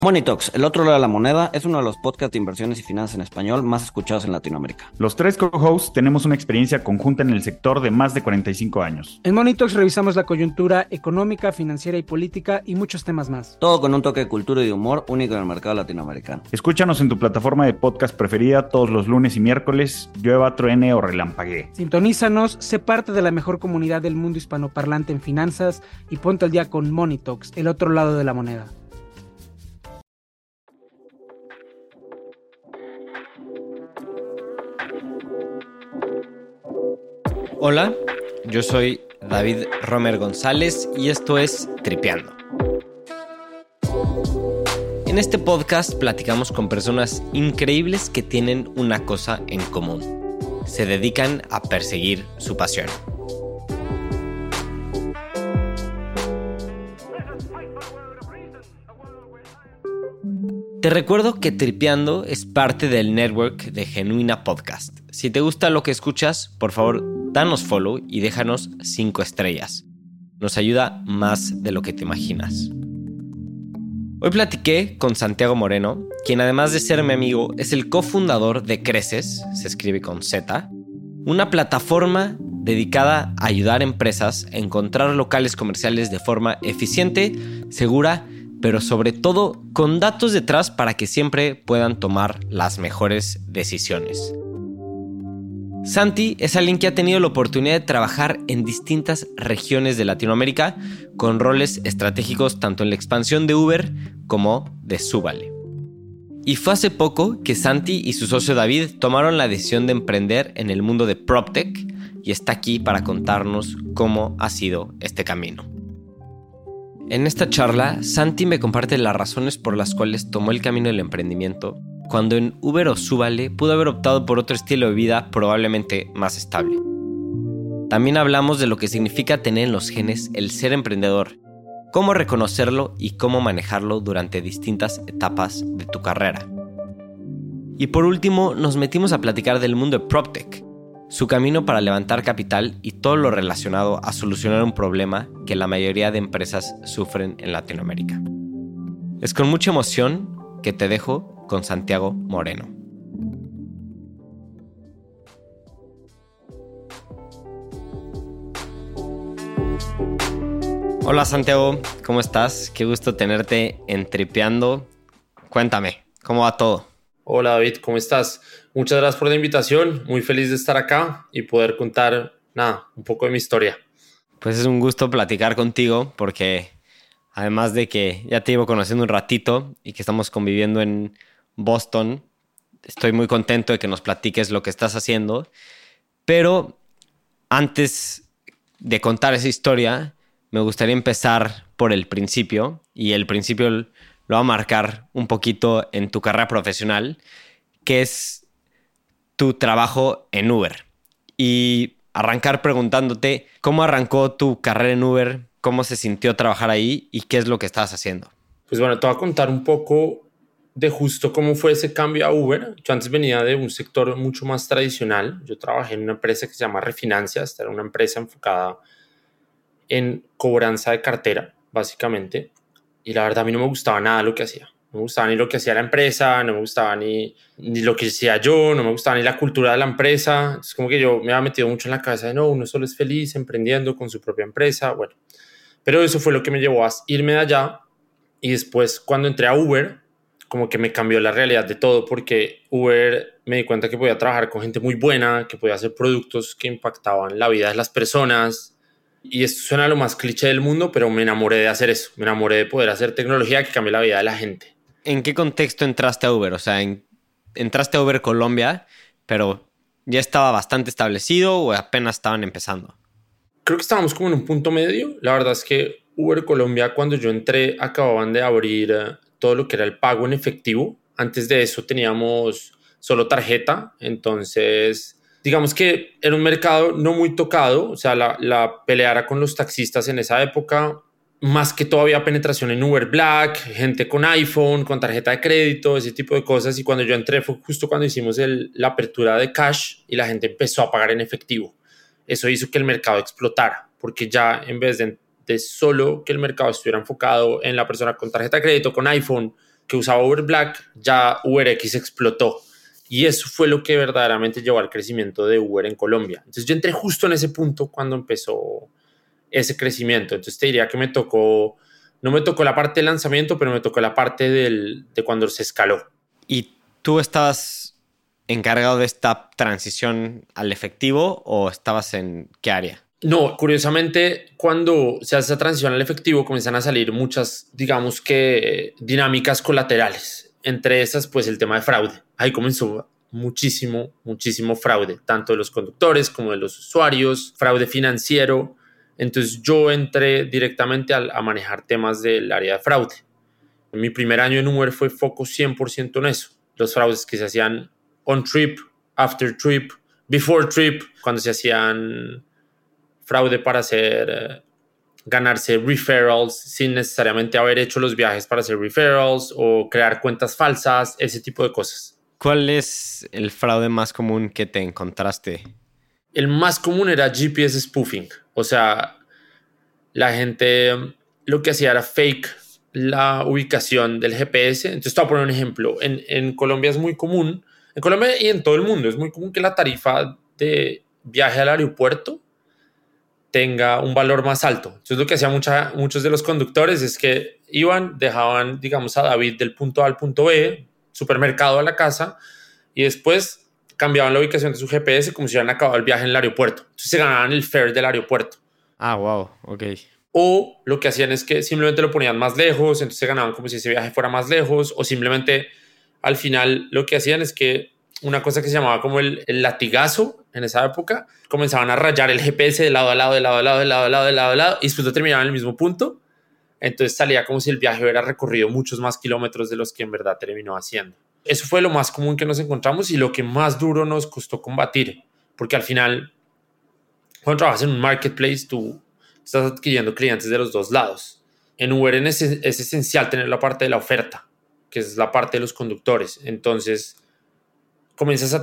Money Talks, el otro lado de la moneda, es uno de los podcasts de inversiones y finanzas en español más escuchados en Latinoamérica. Los tres co-hosts tenemos una experiencia conjunta en el sector de más de 45 años. En Money Talks revisamos la coyuntura económica, financiera y política y muchos temas más. Todo con un toque de cultura y de humor único en el mercado latinoamericano. Escúchanos en tu plataforma de podcast preferida todos los lunes y miércoles, llueva, truene o relampaguee. Sintonízanos, sé parte de la mejor comunidad del mundo hispanoparlante en finanzas y ponte al día con Money Talks, el otro lado de la moneda. Hola, yo soy David Romer González y esto es Tripeando. En este podcast platicamos con personas increíbles que tienen una cosa en común. Se dedican a perseguir su pasión. Te recuerdo que Tripeando es parte del network de Genuina Podcast. Si te gusta lo que escuchas, por favor, danos follow y déjanos 5 estrellas. Nos ayuda más de lo que te imaginas. Hoy platiqué con Santiago Moreno, quien además de ser mi amigo, es el cofundador de Creces, se escribe con Z, una plataforma dedicada a ayudar a empresas a encontrar locales comerciales de forma eficiente, segura, pero sobre todo con datos detrás para que siempre puedan tomar las mejores decisiones. Santi es alguien que ha tenido la oportunidad de trabajar en distintas regiones de Latinoamérica con roles estratégicos tanto en la expansión de Uber como de Súbale. Y fue hace poco que Santi y su socio David tomaron la decisión de emprender en el mundo de PropTech y está aquí para contarnos cómo ha sido este camino. En esta charla, Santi me comparte las razones por las cuales tomó el camino del emprendimiento, cuando en Uber o Súbale pudo haber optado por otro estilo de vida probablemente más estable. También hablamos de lo que significa tener en los genes el ser emprendedor, cómo reconocerlo y cómo manejarlo durante distintas etapas de tu carrera. Y por último, nos metimos a platicar del mundo de PropTech, su camino para levantar capital y todo lo relacionado a solucionar un problema que la mayoría de empresas sufren en Latinoamérica. Es con mucha emoción que te dejo con Santiago Moreno. Hola Santiago, ¿cómo estás? Qué gusto tenerte en Tripeando. Cuéntame, ¿cómo va todo? Hola David, ¿cómo estás? Muchas gracias por la invitación, muy feliz de estar acá y poder contar, un poco de mi historia. Pues es un gusto platicar contigo porque además de que ya te llevo conociendo un ratito y que estamos conviviendo en Boston, estoy muy contento de que nos platiques lo que estás haciendo. Pero antes de contar esa historia, me gustaría empezar por el principio y el principio lo va a marcar un poquito en tu carrera profesional, que es tu trabajo en Uber. Y arrancar preguntándote cómo arrancó tu carrera en Uber, cómo se sintió trabajar ahí y qué es lo que estabas haciendo. Pues bueno, te voy a contar un poco de justo cómo fue ese cambio a Uber. Yo antes venía de un sector mucho más tradicional. Yo trabajé en una empresa que se llama Refinancias. Era una empresa enfocada en cobranza de cartera, básicamente. Y la verdad a mí no me gustaba nada lo que hacía. No me gustaba ni lo que hacía la empresa, no me gustaba ni lo que hacía yo, no me gustaba ni la cultura de la empresa. Es como que yo me había metido mucho en la cabeza de no, uno solo es feliz emprendiendo con su propia empresa. Bueno, pero eso fue lo que me llevó a irme de allá. Y después cuando entré a Uber, como que me cambió la realidad de todo, porque Uber me di cuenta que podía trabajar con gente muy buena, que podía hacer productos que impactaban la vida de las personas. Y esto suena lo más cliché del mundo, pero me enamoré de hacer eso. Me enamoré de poder hacer tecnología que cambie la vida de la gente. ¿En qué contexto entraste a Uber? O sea, entraste a Uber Colombia, pero ¿ya estaba bastante establecido o apenas estaban empezando? Creo que estábamos como en un punto medio. La verdad es que Uber Colombia, cuando yo entré, acababan de abrir todo lo que era el pago en efectivo. Antes de eso teníamos solo tarjeta. Entonces, digamos que era un mercado no muy tocado. O sea, la pelea era con los taxistas en esa época. Más que todavía penetración en Uber Black, gente con iPhone, con tarjeta de crédito, ese tipo de cosas. Y cuando yo entré fue justo cuando hicimos la apertura de cash y la gente empezó a pagar en efectivo. Eso hizo que el mercado explotara, porque ya en vez de solo que el mercado estuviera enfocado en la persona con tarjeta de crédito, con iPhone, que usaba Uber Black, ya UberX explotó. Y eso fue lo que verdaderamente llevó al crecimiento de Uber en Colombia. Entonces yo entré justo en ese punto cuando empezó ese crecimiento. Entonces te diría que no me tocó la parte del lanzamiento, pero me tocó la parte de cuando se escaló. ¿Y tú estabas encargado de esta transición al efectivo o estabas en qué área? No, curiosamente, cuando se hace esa transición al efectivo, comienzan a salir muchas, digamos que, dinámicas colaterales. Entre esas, pues el tema de fraude. Ahí comenzó muchísimo fraude, tanto de los conductores como de los usuarios, fraude financiero. Entonces yo entré directamente a manejar temas del área de fraude. Mi primer año en Uber fue foco 100% en eso. Los fraudes que se hacían on trip, after trip, before trip, cuando se hacían fraude para ganarse referrals sin necesariamente haber hecho los viajes para hacer referrals o crear cuentas falsas, ese tipo de cosas. ¿Cuál es el fraude más común que te encontraste? El más común era GPS spoofing. O sea, la gente lo que hacía era fake la ubicación del GPS. Entonces te voy a poner un ejemplo. En Colombia es muy común, en Colombia y en todo el mundo, es muy común que la tarifa de viaje al aeropuerto tenga un valor más alto. Entonces lo que hacían muchos de los conductores es que dejaban, digamos, a David del punto A al punto B, supermercado a la casa, y después cambiaban la ubicación de su GPS como si hubieran acabado el viaje en el aeropuerto. Entonces se ganaban el fare del aeropuerto. Ah, wow, ok. O lo que hacían es que simplemente lo ponían más lejos, entonces se ganaban como si ese viaje fuera más lejos, o simplemente al final lo que hacían es que una cosa que se llamaba como el latigazo en esa época, comenzaban a rayar el GPS de lado a lado, y después lo terminaban en el mismo punto. Entonces salía como si el viaje hubiera recorrido muchos más kilómetros de los que en verdad terminó haciendo. Eso fue lo más común que nos encontramos y lo que más duro nos costó combatir, porque al final, cuando trabajas en un marketplace, tú estás adquiriendo clientes de los dos lados. En Uber es esencial tener la parte de la oferta, que es la parte de los conductores. Entonces comienzas a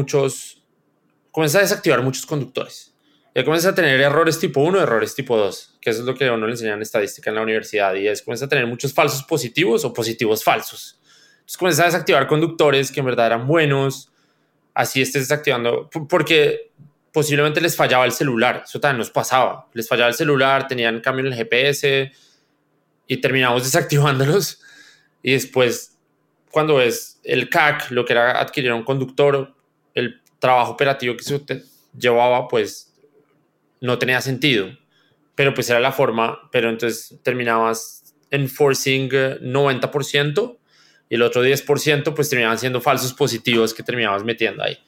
desactivar muchos conductores. Ya comienzas a tener errores tipo 1, errores tipo 2, que eso es lo que a uno le enseñan en estadística en la universidad, y comienzas a tener muchos falsos positivos o positivos falsos. Entonces comienzas a desactivar conductores que en verdad eran buenos, así estés desactivando, porque posiblemente les fallaba el celular, eso también nos pasaba, les fallaba el celular, tenían cambio en el GPS y terminamos desactivándolos, y después cuando ves el CAC, lo que era adquirir a un conductor, el trabajo operativo que se llevaba, pues no tenía sentido, pero pues era la forma, pero entonces terminabas enforcing 90% y el otro 10% pues terminaban siendo falsos positivos que terminabas metiendo ahí.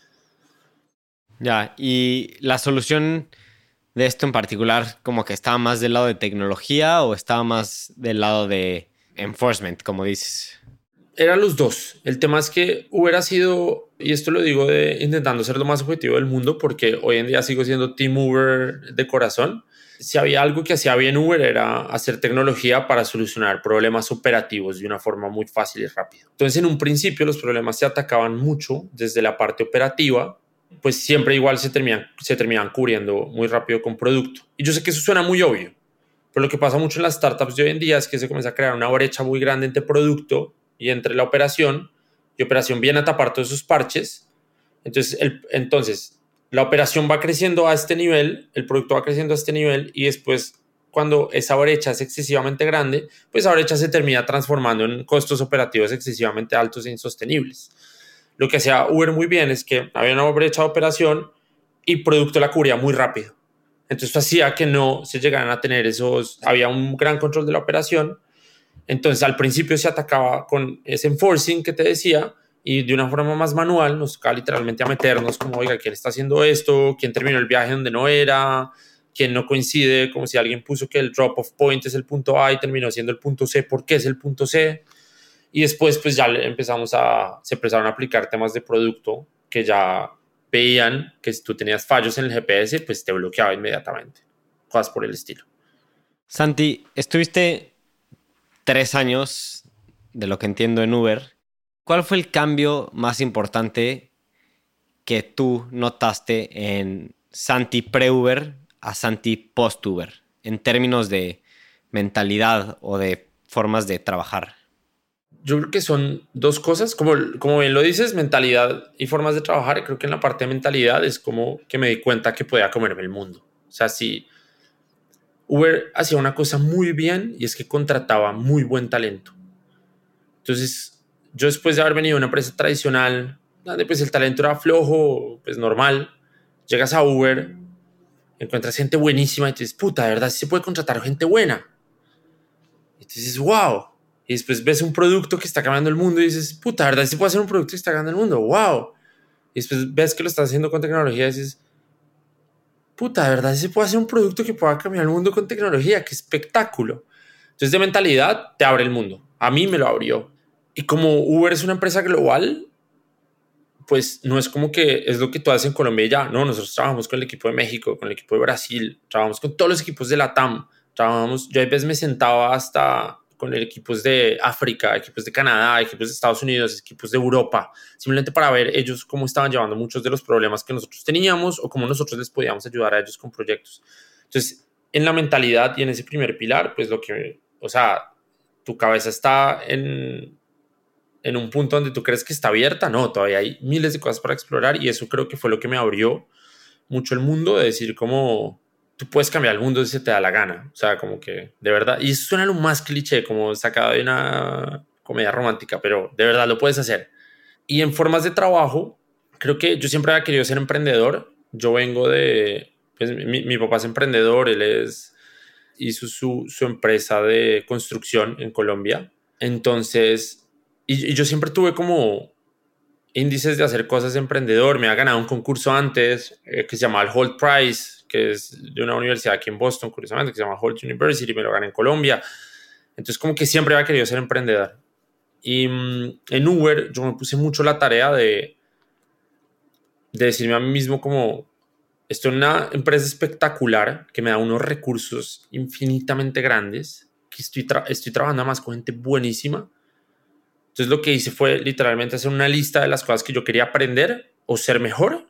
Ya, y la solución de esto en particular, como que estaba más del lado de tecnología o estaba más del lado de enforcement, como dices. Eran los dos. El tema es que Uber ha sido, y esto lo digo intentando ser lo más objetivo del mundo, porque hoy en día sigo siendo Team Uber de corazón. Si había algo que hacía bien Uber era hacer tecnología para solucionar problemas operativos de una forma muy fácil y rápida. Entonces, en un principio los problemas se atacaban mucho desde la parte operativa, pues siempre igual se terminaban cubriendo muy rápido con producto. Y yo sé que eso suena muy obvio, pero lo que pasa mucho en las startups de hoy en día es que se comienza a crear una brecha muy grande entre producto y entre la operación, y operación viene a tapar todos esos parches. Entonces la operación va creciendo a este nivel, el producto va creciendo a este nivel, y después cuando esa brecha es excesivamente grande, pues esa brecha se termina transformando en costos operativos excesivamente altos e insostenibles. Lo que hacía Uber muy bien es que había una brecha de operación y producto la cubría muy rápido. Entonces hacía que no se llegaran a tener había un gran control de la operación. Entonces al principio se atacaba con ese enforcing que te decía, y de una forma más manual nos tocaba literalmente a meternos como, oiga, ¿quién está haciendo esto? ¿Quién terminó el viaje donde no era? ¿Quién no coincide? Como si alguien puso que el drop off point es el punto A y terminó siendo el punto C. ¿Por qué es el punto C? Y después pues ya se empezaron a aplicar temas de producto que ya veían que si tú tenías fallos en el GPS, pues te bloqueaba inmediatamente. Cosas por el estilo. Santi, estuviste 3 años, de lo que entiendo, en Uber. ¿Cuál fue el cambio más importante que tú notaste en Santi pre-Uber a Santi post-Uber, en términos de mentalidad o de formas de trabajar? Yo creo que son dos cosas, como bien lo dices, mentalidad y formas de trabajar. Creo que en la parte de mentalidad es como que me di cuenta que podía comerme el mundo. O sea, si Uber hacía una cosa muy bien y es que contrataba muy buen talento. Entonces, yo después de haber venido a una empresa tradicional, donde pues el talento era flojo, pues normal, llegas a Uber, encuentras gente buenísima y te dices, puta, de verdad, sí se puede contratar gente buena. Y te dices, wow. Y después ves un producto que está cambiando el mundo y dices, puta, de verdad, sí se puede hacer un producto que está cambiando el mundo, wow. Y después ves que lo estás haciendo con tecnología y dices, puta, de verdad, sí se puede hacer un producto que pueda cambiar el mundo con tecnología, qué espectáculo. Entonces, de mentalidad, te abre el mundo. A mí me lo abrió. Y como Uber es una empresa global, pues no es como que es lo que tú haces en Colombia y ya. No, nosotros trabajamos con el equipo de México, con el equipo de Brasil, trabajamos con todos los equipos de la TAM. Yo a veces me sentaba hasta con equipos de África, equipos de Canadá, equipos de Estados Unidos, equipos de Europa, simplemente para ver ellos cómo estaban llevando muchos de los problemas que nosotros teníamos o cómo nosotros les podíamos ayudar a ellos con proyectos. Entonces, en la mentalidad y en ese primer pilar, pues o sea, tu cabeza está en un punto donde tú crees que está abierta. No, todavía hay miles de cosas para explorar y eso creo que fue lo que me abrió mucho el mundo, de decir como tú puedes cambiar el mundo si se te da la gana. O sea, como que de verdad, y eso suena lo más cliché, como sacado de una comedia romántica, pero de verdad lo puedes hacer. Y en formas de trabajo, creo que yo siempre había querido ser emprendedor. Yo vengo pues mi papá es emprendedor, hizo su empresa de construcción en Colombia. Entonces, y yo siempre tuve como índices de hacer cosas de emprendedor. Me ha ganado un concurso antes que se llama el Holt Prize, que es de una universidad aquí en Boston, curiosamente, que se llama Holt University, me lo gané en Colombia. Entonces, como que siempre había querido ser emprendedor. Y en Uber yo me puse mucho la tarea de decirme a mí mismo como, estoy en una empresa espectacular que me da unos recursos infinitamente grandes, que estoy trabajando más con gente buenísima. Entonces lo que hice fue literalmente hacer una lista de las cosas que yo quería aprender o ser mejor.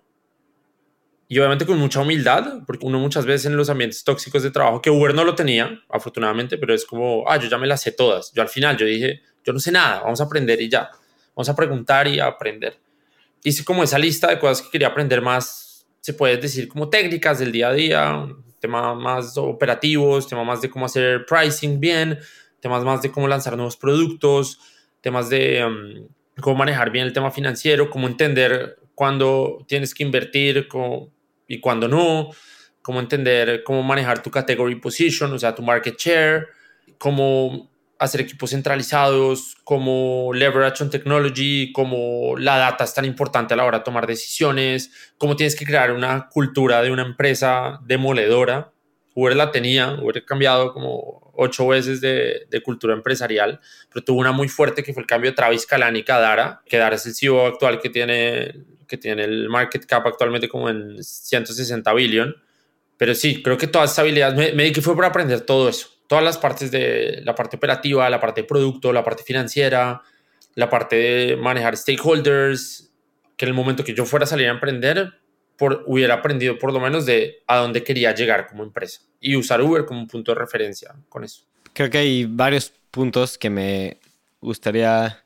Y obviamente con mucha humildad, porque uno muchas veces en los ambientes tóxicos de trabajo, que Uber no lo tenía, afortunadamente, pero es como, yo ya me las sé todas. Yo al final, yo dije, yo no sé nada, vamos a aprender y ya. Vamos a preguntar y a aprender. Hice como esa lista de cosas que quería aprender más, se puede decir como técnicas del día a día, temas más operativos, temas más de cómo hacer pricing bien, temas más de cómo lanzar nuevos productos, temas de cómo manejar bien el tema financiero, cómo entender cuándo tienes que invertir y cuándo no, cómo entender cómo manejar tu category position, o sea, tu market share, cómo hacer equipos centralizados, cómo leverage on technology, cómo la data es tan importante a la hora de tomar decisiones, cómo tienes que crear una cultura de una empresa demoledora. Uber la tenía, Uber ha cambiado como 8 veces de cultura empresarial, pero tuvo una muy fuerte que fue el cambio de Travis Kalanick a Dara, que Dara es el CEO actual que tiene el market cap actualmente como en 160 billion. Pero sí, creo que todas esas habilidades, me di que fue para aprender todo eso, todas las partes de la parte operativa, la parte de producto, la parte financiera, la parte de manejar stakeholders, que en el momento que yo fuera a salir a emprender, hubiera aprendido por lo menos de a dónde quería llegar como empresa y usar Uber como un punto de referencia con eso. Creo que hay varios puntos que me gustaría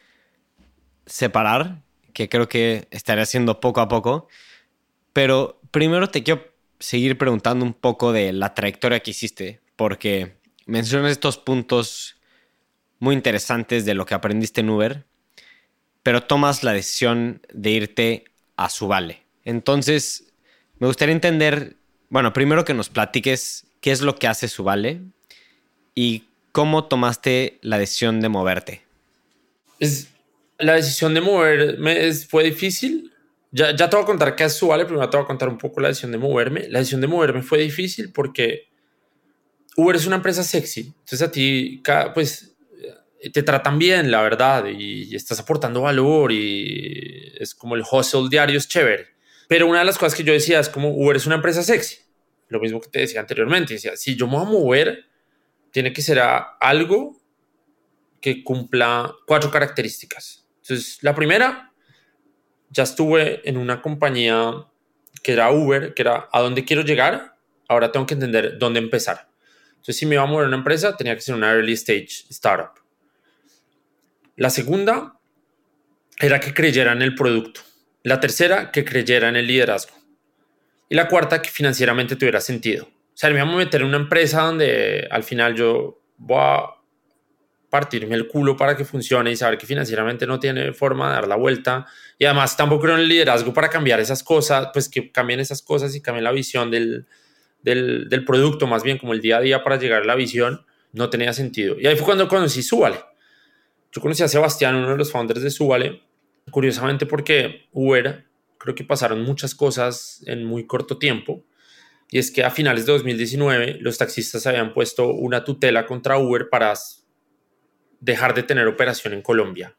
separar, que creo que estaré haciendo poco a poco, pero primero te quiero seguir preguntando un poco de la trayectoria que hiciste, porque mencionas estos puntos muy interesantes de lo que aprendiste en Uber, pero tomas la decisión de irte a Subale. Entonces, me gustaría entender, bueno, primero que nos platiques qué es lo que hace Subale y cómo tomaste la decisión de moverte. La decisión de moverme fue difícil. Ya te voy a contar qué es Subale, primero te voy a contar un poco la decisión de moverme. La decisión de moverme fue difícil porque Uber es una empresa sexy. Entonces a ti, pues, te tratan bien, la verdad, y estás aportando valor y es como el hustle diario, es chévere. Pero una de las cosas que yo decía es como Uber es una empresa sexy. Lo mismo que te decía anteriormente. Decía, si yo me voy a mover, tiene que ser algo que cumpla 4 características. Entonces, la primera, ya estuve en una compañía que era Uber, que era a dónde quiero llegar, ahora tengo que entender dónde empezar. Entonces, si me iba a mover a una empresa, tenía que ser una early stage startup. La segunda era que creyera en el producto. La tercera, que creyera en el liderazgo. Y la cuarta, que financieramente tuviera sentido. O sea, me vamos a meter en una empresa donde al final yo voy a partirme el culo para que funcione y saber que financieramente no tiene forma de dar la vuelta. Y además tampoco creo en el liderazgo para cambiar esas cosas, pues que cambien esas cosas y cambien la visión del producto, más bien como el día a día para llegar a la visión, no tenía sentido. Y ahí fue cuando conocí Súbale. Yo conocí a Sebastián, uno de los founders de Súbale, curiosamente porque Uber, creo que pasaron muchas cosas en muy corto tiempo. Y es que a finales de 2019 los taxistas habían puesto una tutela contra Uber para dejar de tener operación en Colombia.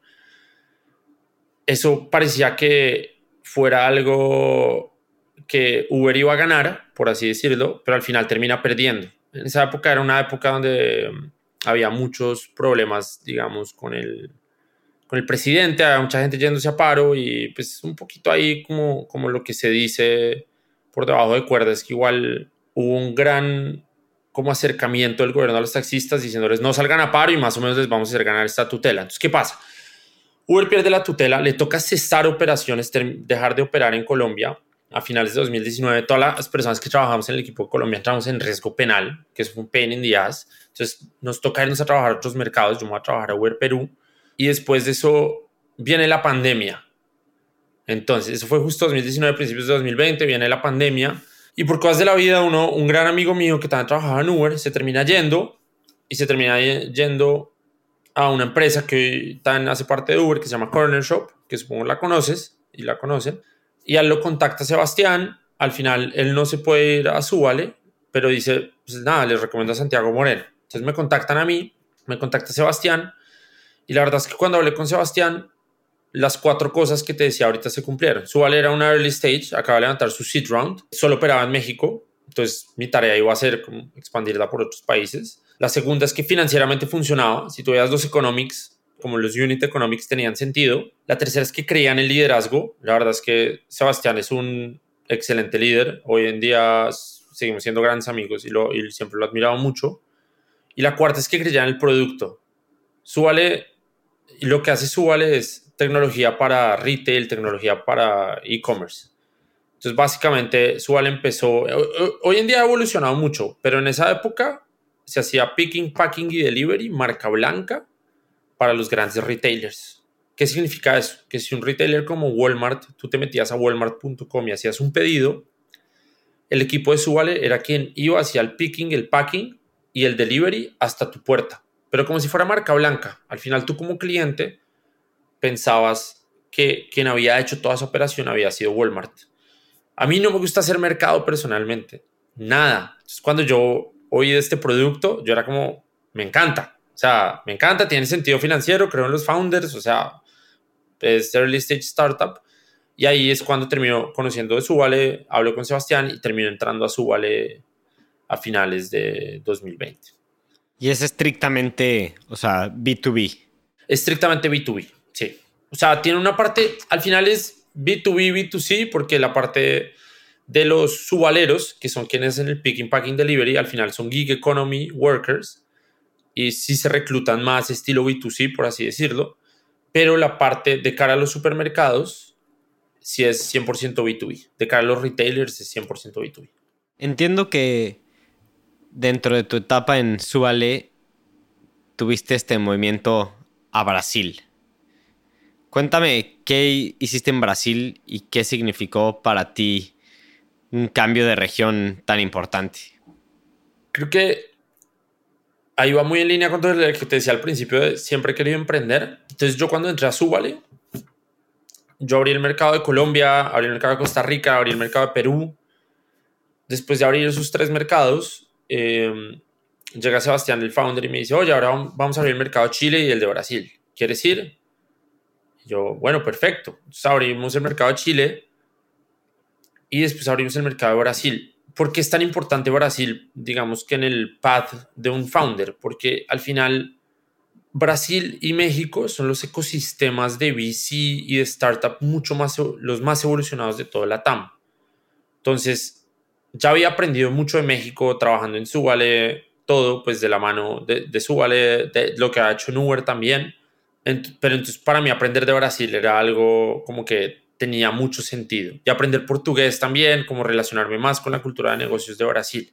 Eso parecía que fuera algo que Uber iba a ganar, por así decirlo, pero al final termina perdiendo. En esa época era una época donde había muchos problemas, digamos, con el presidente, había mucha gente yéndose a paro y pues un poquito ahí como lo que se dice por debajo de cuerdas, es que igual hubo un gran como acercamiento del gobierno a los taxistas diciéndoles no salgan a paro y más o menos les vamos a hacer ganar esta tutela. Entonces, ¿qué pasa? Uber pierde la tutela, le toca cesar operaciones, dejar de operar en Colombia. A finales de 2019, todas las personas que trabajamos en el equipo de Colombia entramos en riesgo penal, que es un pain in the ass. Entonces, nos toca irnos a trabajar a otros mercados. Yo me voy a trabajar a Uber Perú. Y después de eso viene la pandemia. Entonces, eso fue justo 2019, principios de 2020, viene la pandemia. Y por cosas de la vida, un gran amigo mío que también trabajaba en Uber se termina yendo a una empresa que también hace parte de Uber, que se llama Corner Shop, que supongo la conoces y la conocen. Y a él lo contacta Sebastián. Al final, él no se puede ir a Súbale, pero dice, pues nada, les recomiendo a Santiago Moreno. Entonces me contactan a mí, me contacta Sebastián. Y la verdad es que cuando hablé con Sebastián, las 4 cosas que te decía ahorita se cumplieron. Súbale era una early stage, acaba de levantar su seed round, solo operaba en México, entonces mi tarea iba a ser como expandirla por otros países. La segunda es que financieramente funcionaba, si tú veías los economics, como los unit economics tenían sentido. La tercera es que creían en el liderazgo. La verdad es que Sebastián es un excelente líder, hoy en día seguimos siendo grandes amigos y siempre lo he admirado mucho. Y la cuarta es que creían en el producto. Súbale, y lo que hace Súbale es tecnología para retail, tecnología para e-commerce. Entonces, básicamente, Súbale empezó... Hoy en día ha evolucionado mucho, pero en esa época se hacía picking, packing y delivery, marca blanca, para los grandes retailers. ¿Qué significa eso? Que si un retailer como Walmart, tú te metías a walmart.com y hacías un pedido, el equipo de Súbale era quien iba hacia el picking, el packing y el delivery hasta tu puerta. Pero como si fuera marca blanca. Al final tú como cliente pensabas que quien había hecho toda esa operación había sido Walmart. A mí no me gusta hacer mercado personalmente. Nada. Entonces, cuando yo oí de este producto, yo era como, me encanta. O sea, me encanta, tiene sentido financiero, creo en los founders, o sea, es early stage startup. Y ahí es cuando termino conociendo de Súbale, hablo con Sebastián y termino entrando a Súbale a finales de 2020. Y es estrictamente, o sea, B2B. Estrictamente B2B, sí. O sea, tiene una parte, al final es B2B, B2C, porque la parte de los subaleros, que son quienes en el picking, packing, delivery, al final son gig economy workers y sí se reclutan más estilo B2C, por así decirlo, pero la parte de cara a los supermercados sí es 100% B2B. De cara a los retailers es 100% B2B. Entiendo que dentro de tu etapa en Súbale tuviste este movimiento a Brasil. Cuéntame qué hiciste en Brasil y qué significó para ti un cambio de región tan importante. Creo que ahí va muy en línea con lo que te decía al principio de siempre he querido emprender. Entonces yo cuando entré a Súbale, yo abrí el mercado de Colombia, abrí el mercado de Costa Rica, abrí el mercado de Perú. Después de abrir esos 3 mercados, llega Sebastián, el founder, y me dice, oye, ahora vamos a abrir el mercado de Chile y el de Brasil. ¿Quieres ir? Y yo, bueno, perfecto. Entonces abrimos el mercado de Chile y después abrimos el mercado de Brasil. ¿Por qué es tan importante Brasil, digamos que en el path de un founder? Porque al final Brasil y México son los ecosistemas de VC y de startup los más evolucionados de todo LATAM. Entonces, ya había aprendido mucho de México trabajando en Súbale, todo pues de la mano de Súbale, de lo que ha hecho en Uber también, Pero entonces para mí aprender de Brasil era algo como que tenía mucho sentido. Y aprender portugués también, como relacionarme más con la cultura de negocios de Brasil.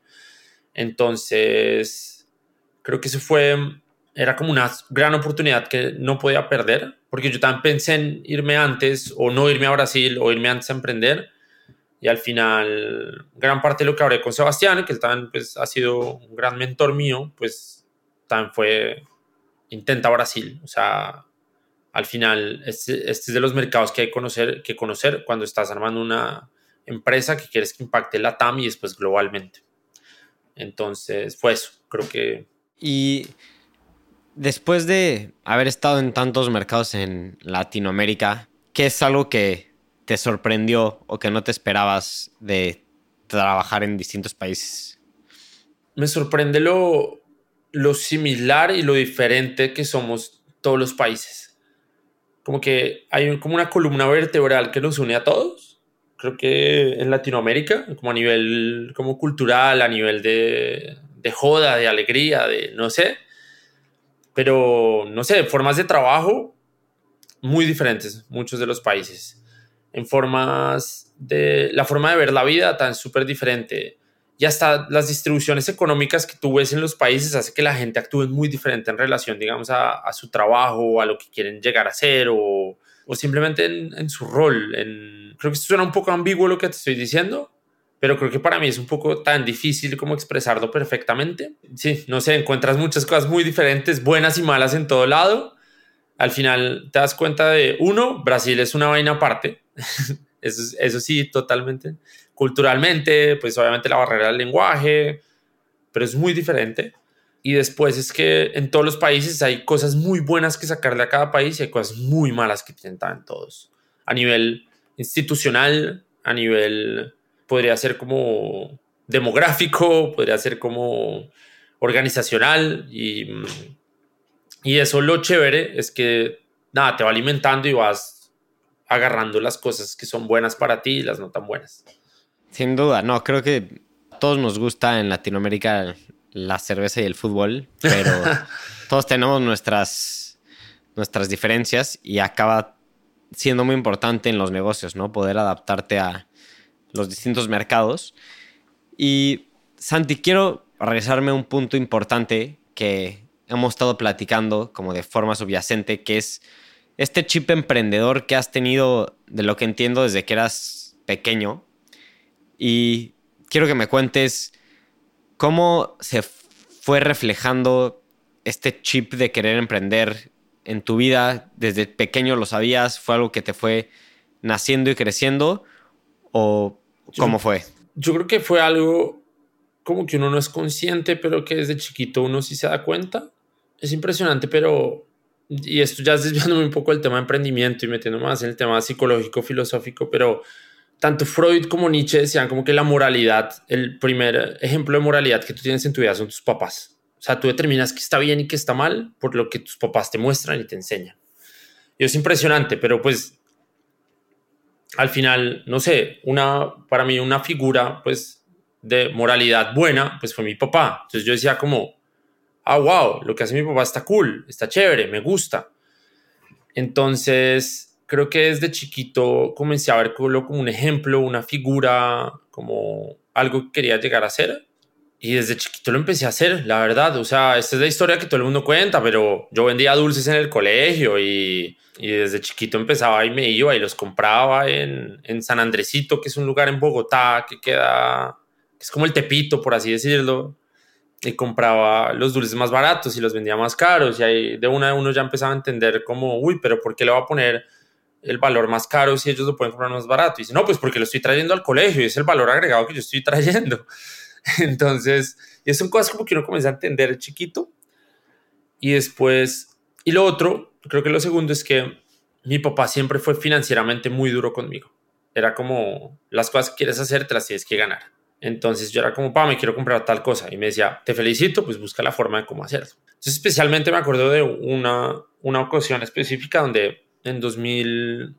Entonces, creo que era como una gran oportunidad que no podía perder, porque yo también pensé en irme antes o no irme a Brasil o irme antes a emprender. Y al final, gran parte de lo que hablé con Sebastián, que él también pues, ha sido un gran mentor mío, pues también fue intenta Brasil. O sea, al final, este es de los mercados que hay que conocer cuando estás armando una empresa que quieres que impacte la TAM y después globalmente. Entonces, fue eso. Creo que... Y después de haber estado en tantos mercados en Latinoamérica, ¿qué es algo que te sorprendió o que no te esperabas de trabajar en distintos países? Me sorprende lo similar y lo diferente que somos todos los países. Como que hay como una columna vertebral que nos une a todos. Creo que en Latinoamérica, como a nivel como cultural, a nivel de joda, de alegría, de no sé. Pero, no sé, formas de trabajo muy diferentes, muchos de los países. La forma de ver la vida tan súper diferente. Y hasta las distribuciones económicas que tú ves en los países hace que la gente actúe muy diferente en relación, digamos, a su trabajo, a lo que quieren llegar a ser o simplemente en su rol. Creo que esto suena un poco ambiguo lo que te estoy diciendo, pero creo que para mí es un poco tan difícil como expresarlo perfectamente. Sí, no sé, encuentras muchas cosas muy diferentes, buenas y malas en todo lado. Al final te das cuenta de, uno, Brasil es una vaina aparte. Eso sí, totalmente. Culturalmente, pues obviamente la barrera del lenguaje, pero es muy diferente. Y después es que en todos los países hay cosas muy buenas que sacarle a cada país y hay cosas muy malas que tienen en todos. A nivel institucional, a nivel, podría ser como demográfico, podría ser como organizacional y eso lo chévere es que nada, te va alimentando y vas agarrando las cosas que son buenas para ti y las no tan buenas. Sin duda, no, creo que a todos nos gusta en Latinoamérica la cerveza y el fútbol, pero todos tenemos nuestras diferencias y acaba siendo muy importante en los negocios, ¿no? Poder adaptarte a los distintos mercados. Y Santi, quiero regresarme a un punto importante que hemos estado platicando como de forma subyacente, que es este chip emprendedor que has tenido, de lo que entiendo, desde que eras pequeño. Y quiero que me cuentes cómo se fue reflejando este chip de querer emprender en tu vida. ¿Desde pequeño lo sabías? ¿Fue algo que te fue naciendo y creciendo? ¿O cómo fue? Yo creo que fue algo como que uno no es consciente, pero que desde chiquito uno sí se da cuenta. Es impresionante, pero... Y esto ya es desviándome un poco del tema de emprendimiento y metiendo más en el tema psicológico, filosófico, pero tanto Freud como Nietzsche decían como que la moralidad, el primer ejemplo de moralidad que tú tienes en tu vida son tus papás. O sea, tú determinas qué está bien y qué está mal por lo que tus papás te muestran y te enseñan. Y es impresionante, pero pues al final, no sé, para mí una figura pues de moralidad buena pues fue mi papá. Entonces yo decía como, wow, lo que hace mi papá está cool, está chévere, me gusta. Entonces, creo que desde chiquito comencé a verlo como un ejemplo, una figura, como algo que quería llegar a ser. Y desde chiquito lo empecé a hacer, la verdad. O sea, esta es la historia que todo el mundo cuenta, pero yo vendía dulces en el colegio y desde chiquito empezaba y me iba y los compraba en San Andresito, que es un lugar en Bogotá que es como el Tepito, por así decirlo. Y compraba los dulces más baratos y los vendía más caros. Y ahí de uno ya empezaba a entender como, uy, pero ¿por qué le va a poner el valor más caro si ellos lo pueden comprar más barato? Y dice, no, pues porque lo estoy trayendo al colegio y es el valor agregado que yo estoy trayendo. Entonces, y son cosas como que uno comienza a entender chiquito. Y después, y lo otro, creo que lo segundo es que mi papá siempre fue financieramente muy duro conmigo. Era como, las cosas que quieres hacer te las tienes que ganar. Entonces yo era como, me quiero comprar tal cosa. Y me decía, te felicito, pues busca la forma de cómo hacerlo. Entonces especialmente me acuerdo de una ocasión específica donde en 2000,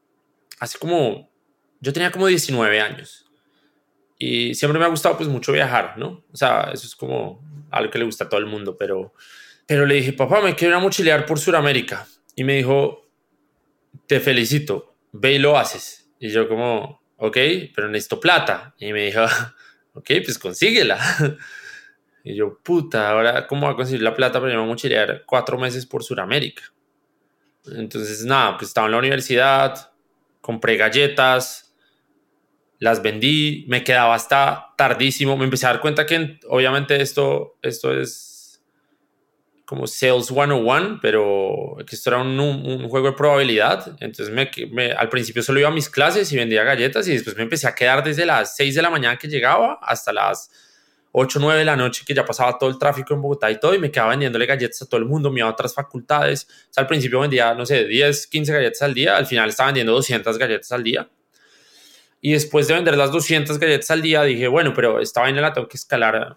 yo tenía como 19 años. Y siempre me ha gustado pues mucho viajar, ¿no? O sea, eso es como algo que le gusta a todo el mundo. Pero le dije, papá, me quiero ir a mochilear por Sudamérica. y me dijo, te felicito, ve y lo haces. Y yo como, ok, pero necesito plata. Y me dijo, ok, pues consíguela. Y yo, puta, ahora cómo voy a conseguir la plata para irme a mochilear 4 meses por Sudamérica. Entonces, nada, pues estaba en la universidad, compré galletas, las vendí, me quedaba hasta tardísimo. Me empecé a dar cuenta que obviamente esto es como Sales 101, pero que esto era un juego de probabilidad. Entonces al principio solo iba a mis clases y vendía galletas y después me empecé a quedar desde las 6 de la mañana que llegaba hasta las 8 o 9 de la noche, que ya pasaba todo el tráfico en Bogotá y todo, y me quedaba vendiéndole galletas a todo el mundo, me iba a otras facultades. O sea, al principio vendía, no sé, 10, 15 galletas al día, al final estaba vendiendo 200 galletas al día. Y después de vender las 200 galletas al día, dije, bueno, pero esta vaina la tengo que escalar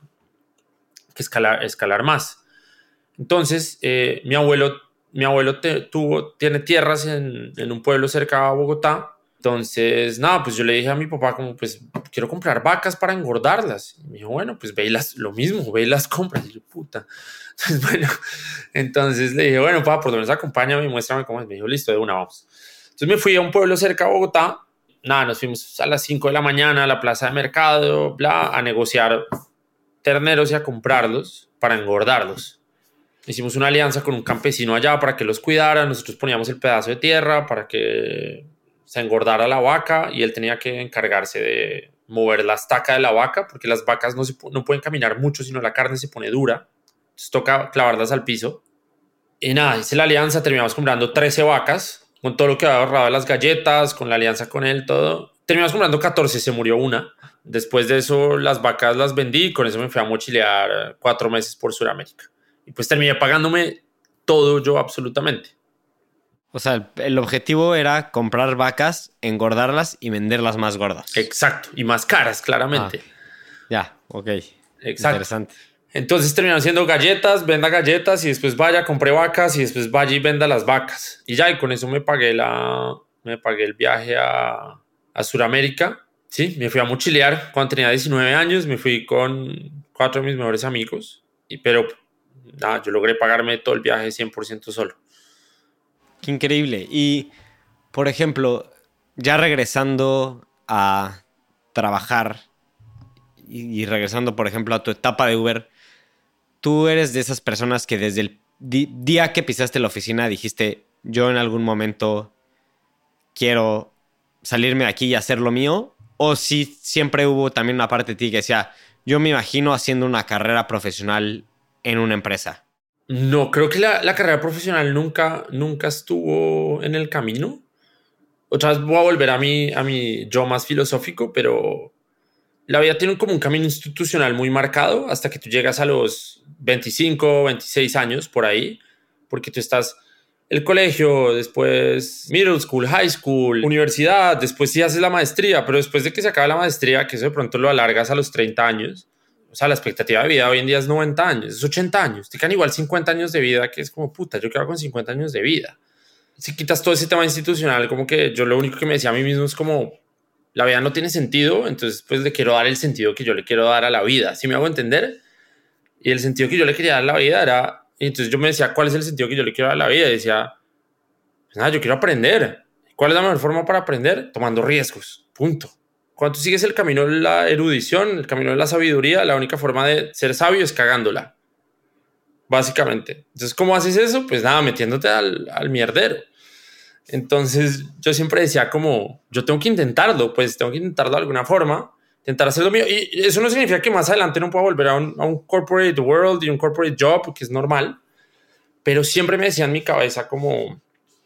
más. Entonces, mi abuelo tiene tierras en un pueblo cerca de Bogotá. Entonces, nada, pues yo le dije a mi papá como, pues, quiero comprar vacas para engordarlas. Y me dijo, bueno, pues ve y lo mismo, ve y las compras. Y yo, puta. Entonces, bueno, entonces le dije, bueno, papá, por lo menos acompáñame y muéstrame cómo es. Me dijo, listo, de una, vamos. Entonces me fui a un pueblo cerca de Bogotá. Nada, nos fuimos a las 5 de la mañana a la plaza de mercado, bla, a negociar terneros y a comprarlos para engordarlos. Hicimos una alianza con un campesino allá para que los cuidara. Nosotros poníamos el pedazo de tierra para que se engordara la vaca y él tenía que encargarse de mover la estaca de la vaca porque las vacas no pueden caminar mucho, sino la carne se pone dura. Entonces toca clavarlas al piso. Y nada, hice la alianza, terminamos comprando 13 vacas con todo lo que había ahorrado de las galletas, con la alianza con él, todo. Terminamos comprando 14, se murió una. Después de eso, las vacas las vendí y con eso me fui a mochilear 4 meses por Sudamérica. Y pues terminé pagándome todo yo absolutamente. O sea, el objetivo era comprar vacas, engordarlas y venderlas más gordas. Exacto, y más caras, claramente. Ya, ok. Exacto. Interesante. Entonces terminó haciendo galletas, venda galletas y después vaya, compré vacas y después vaya y venda las vacas. Y ya, y con eso me pagué el viaje a Sudamérica. Sí, me fui a mochilear cuando tenía 19 años, me fui con 4 de mis mejores amigos. Pero nada, yo logré pagarme todo el viaje 100% solo. Qué increíble. Y, por ejemplo, ya regresando a trabajar y regresando, por ejemplo, a tu etapa de Uber, tú eres de esas personas que desde el día que pisaste la oficina dijiste, yo en algún momento quiero salirme de aquí y hacer lo mío, o si siempre hubo también una parte de ti que decía, yo me imagino haciendo una carrera profesional en una empresa. No, creo que la carrera profesional nunca estuvo en el camino. Otra vez voy a volver a mi yo más filosófico, pero la vida tiene como un camino institucional muy marcado hasta que tú llegas a los 25, 26 años, por ahí, porque tú estás el colegio, después middle school, high school, universidad, después sí haces la maestría, pero después de que se acaba la maestría, que eso de pronto lo alargas a los 30 años, o sea, la expectativa de vida hoy en día es 90 años, es 80 años, te quedan igual 50 años de vida, que es como, puta, yo quedo con 50 años de vida. Si quitas todo ese tema institucional, como que yo lo único que me decía a mí mismo es como, la vida no tiene sentido, entonces pues le quiero dar el sentido que yo le quiero dar a la vida, ¿sí me hago entender? Y el sentido que yo le quería dar a la vida era, y entonces yo me decía, ¿cuál es el sentido que yo le quiero dar a la vida? Y decía, pues nada, yo quiero aprender. ¿Cuál es la mejor forma para aprender? Tomando riesgos, punto. Cuando tú sigues el camino de la erudición, el camino de la sabiduría, la única forma de ser sabio es cagándola, básicamente. Entonces, ¿cómo haces eso? Pues nada, metiéndote al mierdero. Entonces, yo siempre decía como, yo tengo que intentarlo, pues tengo que intentarlo de alguna forma, intentar hacer lo mío. Y eso no significa que más adelante no pueda volver a un corporate world y un corporate job, que es normal. Pero siempre me decía en mi cabeza como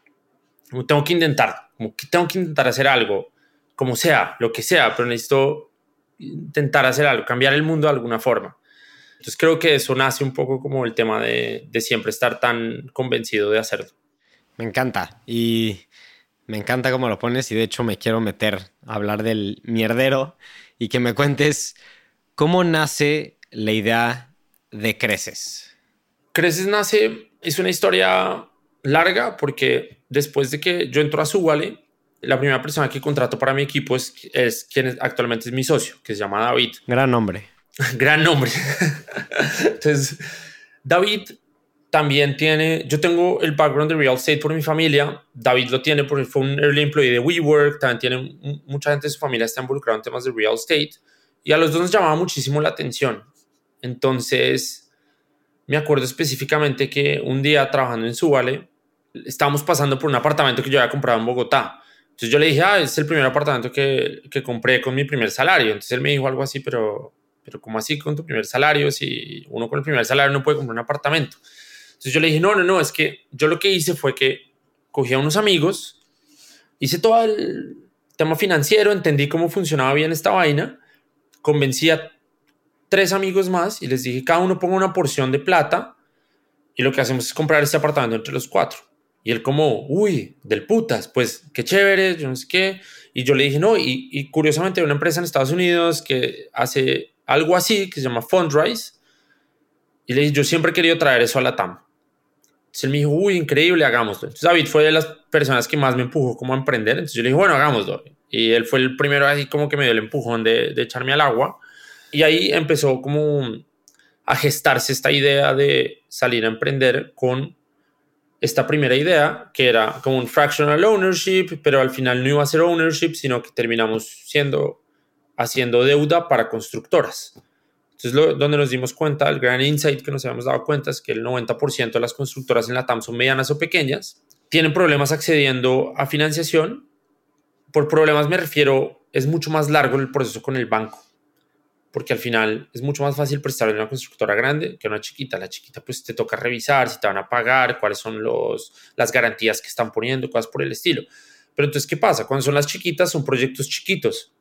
tengo que intentar, como que tengo que intentar hacer algo, como sea, lo que sea, pero necesito intentar hacer algo, cambiar el mundo de alguna forma. Entonces creo que eso nace un poco como el tema de siempre estar tan convencido de hacerlo. Me encanta y me encanta cómo lo pones y de hecho me quiero meter a hablar del mierdero y que me cuentes cómo nace la idea de Creces. Creces nace, es una historia larga porque después de que yo entro a Subwale, la primera persona que contrato para mi equipo es quien actualmente es mi socio, que se llama David. Gran nombre. Gran nombre. Entonces, David también yo tengo el background de real estate por mi familia, David lo tiene porque fue un early employee de WeWork, también tiene mucha gente de su familia está involucrada en temas de real estate y a los dos nos llamaba muchísimo la atención. Entonces me acuerdo específicamente que un día trabajando en Subale estábamos pasando por un apartamento que yo había comprado en Bogotá. Entonces yo le dije, es el primer apartamento que compré con mi primer salario. Entonces él me dijo algo así, pero ¿cómo así con tu primer salario? Si uno con el primer salario no puede comprar un apartamento. Entonces yo le dije, no, es que yo lo que hice fue que cogí a unos amigos, hice todo el tema financiero, entendí cómo funcionaba bien esta vaina, convencí a 3 amigos más y les dije, cada uno ponga una porción de plata y lo que hacemos es comprar este apartamento entre los 4. Y él como, uy, del putas, pues qué chévere, yo no sé qué. Y yo le dije, no, y curiosamente hay una empresa en Estados Unidos que hace algo así, que se llama Fundrise. Y le dije, yo siempre he querido traer eso a la TAM. Entonces él me dijo, uy, increíble, hagámoslo. Entonces David fue de las personas que más me empujó como a emprender. Entonces yo le dije, bueno, hagámoslo. Y él fue el primero así como que me dio el empujón de echarme al agua. Y ahí empezó como a gestarse esta idea de salir a emprender con esta primera idea, que era como un fractional ownership, pero al final no iba a ser ownership, sino que terminamos haciendo deuda para constructoras. Entonces, donde nos dimos cuenta, el gran insight que nos habíamos dado cuenta es que el 90% de las constructoras en la TAM son medianas o pequeñas, tienen problemas accediendo a financiación. Por problemas me refiero, es mucho más largo el proceso con el banco, porque al final es mucho más fácil prestarle a una constructora grande que a una chiquita. La chiquita pues te toca revisar si te van a pagar, cuáles son las garantías que están poniendo, cosas por el estilo. Pero entonces, ¿qué pasa? Cuando son las chiquitas, son proyectos chiquitos.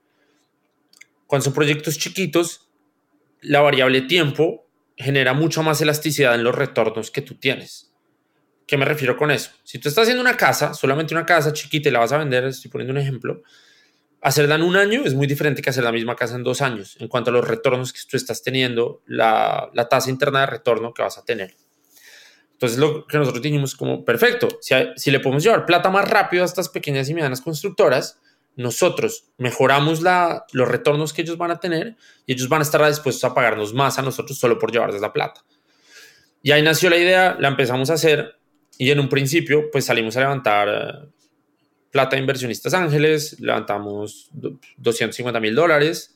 Cuando son proyectos chiquitos, la variable tiempo genera mucha más elasticidad en los retornos que tú tienes. ¿Qué me refiero con eso? Si tú estás haciendo una casa, solamente una casa chiquita y la vas a vender, estoy poniendo un ejemplo, hacerla en un año es muy diferente que hacer la misma casa en 2 años en cuanto a los retornos que tú estás teniendo, la tasa interna de retorno que vas a tener. Entonces lo que nosotros dijimos como, perfecto, si le podemos llevar plata más rápido a estas pequeñas y medianas constructoras, nosotros mejoramos los retornos que ellos van a tener y ellos van a estar dispuestos a pagarnos más a nosotros solo por llevarles la plata. Y ahí nació la idea, la empezamos a hacer y en un principio pues salimos a levantar plata de inversionistas ángeles, levantamos $250,000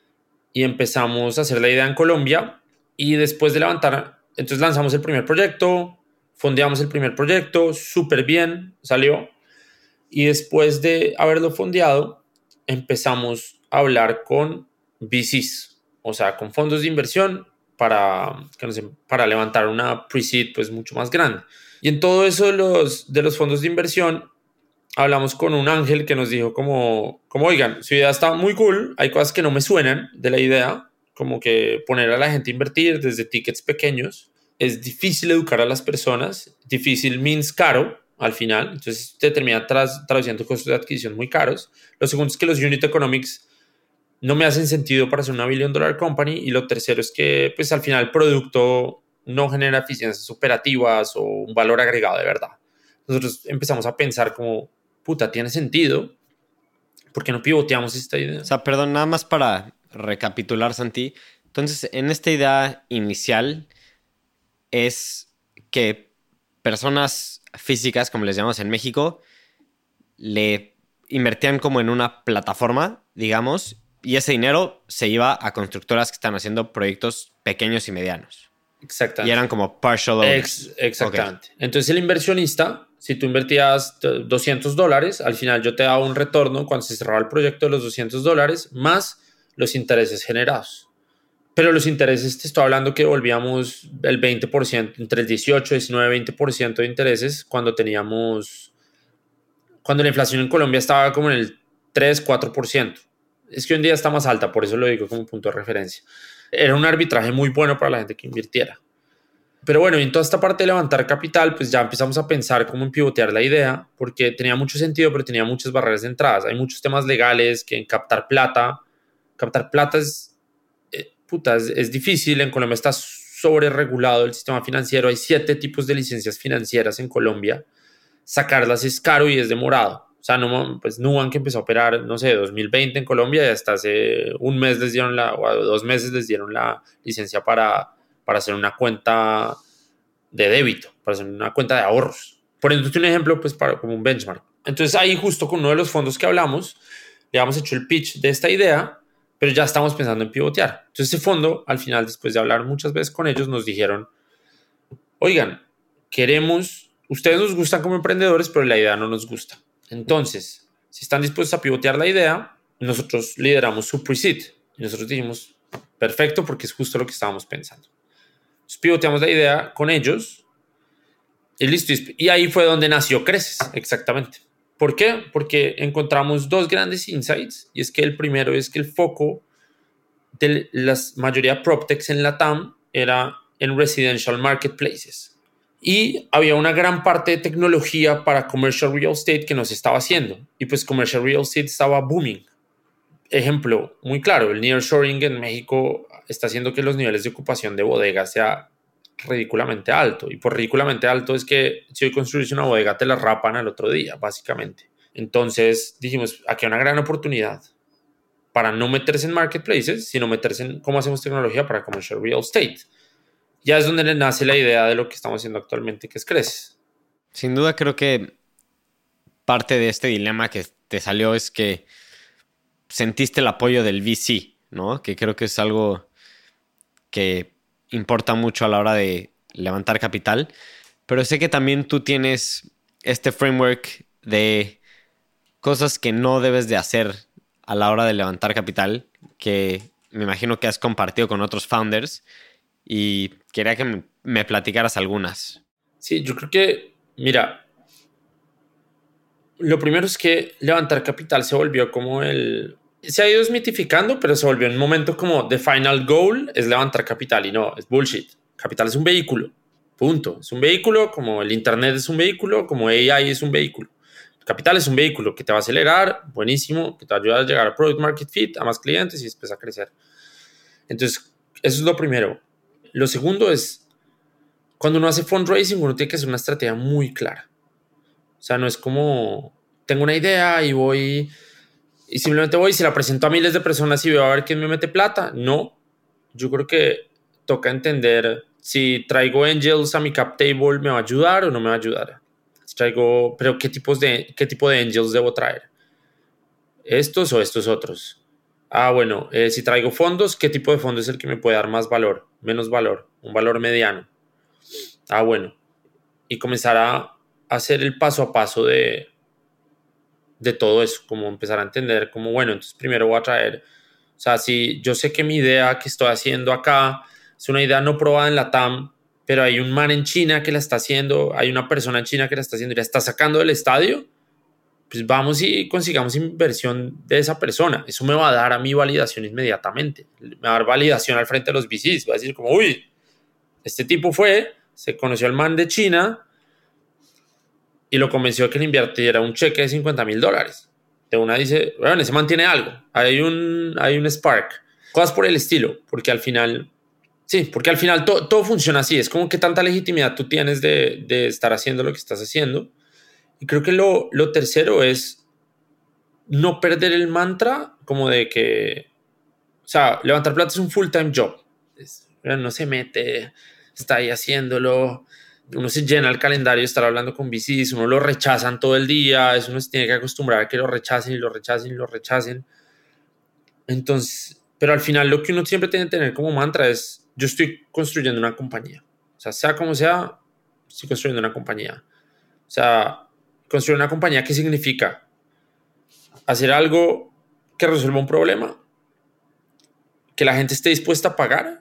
y empezamos a hacer la idea en Colombia y después de levantar, entonces lanzamos el primer proyecto, fondeamos el primer proyecto, súper bien, salió. Y después de haberlo fondeado, empezamos a hablar con VCs, o sea, con fondos de inversión para levantar una pre-seed pues mucho más grande. Y en todo eso de los fondos de inversión, hablamos con un ángel que nos dijo como oigan, su idea está muy cool, hay cosas que no me suenan de la idea, como que poner a la gente a invertir desde tickets pequeños. Es difícil educar a las personas, difícil means caro, al final, entonces te termina traduciendo costos de adquisición muy caros. Lo segundo es que los unit economics no me hacen sentido para ser una $1 billion company y lo tercero es que pues al final el producto no genera eficiencias operativas o un valor agregado de verdad. Nosotros empezamos a pensar como, puta, tiene sentido, ¿por qué no pivoteamos esta idea? O sea, perdón, nada más para recapitular, Santi. Entonces, en esta idea inicial es que personas físicas, como les llamamos en México, le invertían como en una plataforma, digamos, y ese dinero se iba a constructoras que están haciendo proyectos pequeños y medianos. Exactamente. Y eran como partial owners. Exactamente. Okay. Entonces el inversionista, si tú invertías $200, al final yo te daba un retorno cuando se cerraba el proyecto de los $200 más los intereses generados. Pero los intereses, te estoy hablando que volvíamos el 20%, entre el 18, 19, 20% de intereses cuando la inflación en Colombia estaba como en el 3, 4%. Es que hoy en día está más alta, por eso lo digo como punto de referencia. Era un arbitraje muy bueno para la gente que invirtiera. Pero bueno, en toda esta parte de levantar capital, pues ya empezamos a pensar cómo pivotear la idea, porque tenía mucho sentido, pero tenía muchas barreras de entradas. Hay muchos temas legales que en captar plata es difícil. En Colombia está sobre regulado el sistema financiero. Hay 7 tipos de licencias financieras en Colombia. Sacarlas es caro y es demorado. O sea, pues Nubank que empezó a operar, no sé, 2020 en Colombia y hasta hace un mes les dieron o 2 meses les dieron la licencia para hacer una cuenta de débito, para hacer una cuenta de ahorros. Poniéndote un ejemplo, pues como un benchmark. Entonces ahí justo con uno de los fondos que hablamos, le habíamos hecho el pitch de esta idea, pero ya estamos pensando en pivotear. Entonces ese fondo, al final, después de hablar muchas veces con ellos, nos dijeron, oigan, ustedes nos gustan como emprendedores, pero la idea no nos gusta. Entonces, si están dispuestos a pivotear la idea, nosotros lideramos su pre-seed. Y nosotros dijimos, perfecto, porque es justo lo que estábamos pensando. Entonces pivoteamos la idea con ellos y listo. Y ahí fue donde nació Creces, exactamente. ¿Por qué? Porque encontramos dos grandes insights, y es que el primero es que el foco de la mayoría de PropTechs en LATAM era en residential marketplaces. Y había una gran parte de tecnología para commercial real estate que no se estaba haciendo. Y pues commercial real estate estaba booming. Ejemplo muy claro, el nearshoring en México está haciendo que los niveles de ocupación de bodegas sea ridículamente alto. Y por ridículamente alto es que si hoy construyes una bodega te la rapan al otro día, básicamente. Entonces dijimos, aquí hay una gran oportunidad para no meterse en marketplaces, sino meterse en cómo hacemos tecnología para commercial real estate. Ya es donde le nace la idea de lo que estamos haciendo actualmente, que es Creces. Sin duda creo que parte de este dilema que te salió es que sentiste el apoyo del VC, ¿no? Que creo que es algo que importa mucho a la hora de levantar capital. Pero sé que también tú tienes este framework de cosas que no debes de hacer a la hora de levantar capital, que me imagino que has compartido con otros founders, y quería que me platicaras algunas. Sí, yo creo que, mira, lo primero es que levantar capital se volvió como se ha ido desmitificando, pero se volvió un momento como the final goal es levantar capital, y no, es bullshit. Capital es un vehículo, punto. Es un vehículo, como el internet es un vehículo, como AI es un vehículo. El capital es un vehículo que te va a acelerar, buenísimo, que te va a ayudar a llegar a product market fit, a más clientes y después a crecer. Entonces, eso es lo primero. Lo segundo es, cuando uno hace fundraising, uno tiene que hacer una estrategia muy clara. O sea, no es como, tengo una idea y voy, y simplemente voy y se la presento a miles de personas y veo a ver quién me mete plata. No, yo creo que toca entender si traigo angels a mi cap table, ¿me va a ayudar o no me va a ayudar? Pero ¿qué tipo de angels debo traer? ¿Estos o estos otros? Bueno, si traigo fondos, ¿qué tipo de fondo es el que me puede dar más valor, menos valor, un valor mediano? Bueno, y comenzar a hacer el paso a paso de todo eso, como empezar a entender como, bueno, entonces primero voy a traer, o sea, si yo sé que mi idea que estoy haciendo acá es una idea no probada en la TAM, pero hay un man en China que la está haciendo, hay una persona en China que la está haciendo y la está sacando del estadio, pues vamos y consigamos inversión de esa persona. Eso me va a dar a mí validación inmediatamente. Me va a dar validación al frente de los VCs. Va a decir como, uy, este tipo se conoció al man de China y lo convenció de que le invirtiera un cheque de $50,000. De una dice, bueno, ese man tiene algo. Hay un spark. Cosas por el estilo. Porque al final todo funciona así. Es como que tanta legitimidad tú tienes de estar haciendo lo que estás haciendo. Y creo que lo tercero es no perder el mantra como de que, o sea, levantar plata es un full-time job. No se mete, está ahí haciéndolo, uno se llena el calendario de estar hablando con VCs, uno lo rechazan todo el día, eso uno se tiene que acostumbrar a que lo rechacen y lo rechacen y lo rechacen. Entonces, pero al final lo que uno siempre tiene que tener como mantra es, yo estoy construyendo una compañía. O sea como sea, estoy construyendo una compañía. O sea, construir una compañía, ¿qué significa? Hacer algo que resuelva un problema, que la gente esté dispuesta a pagar